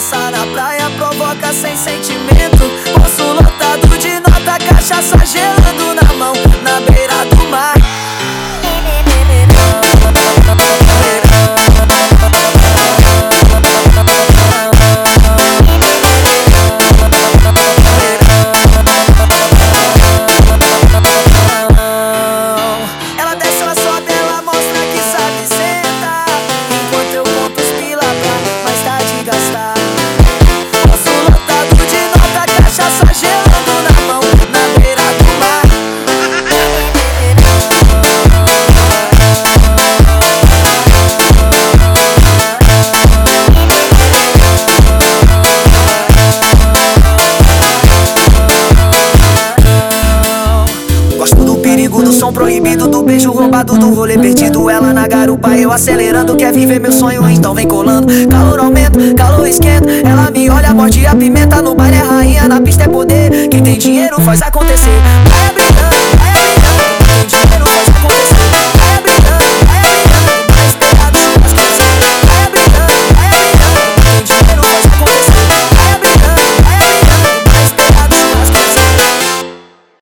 dançar na praia provoca sem sentimento. Bolso lotado de nota, cachaça gelando na mão, na beira do mar. Ela desce, ela sobe, ela mostra que sabe sentar, enquanto eu conto os pila pra mais tarde gastar. Bolso lotado de nota, cachaça gelando na mão, na beira do mar. Gosto do perigo, do som proibido, do beijo roubado, do rolê perdido. Ela na garupa, eu acelerando. Quer viver meu sonho, então vem colando. Calor aumenta, calor esquenta. Ela me olha, morde a pimenta. No baile é rainha, na pista é poder. Quem tem dinheiro faz acontecer.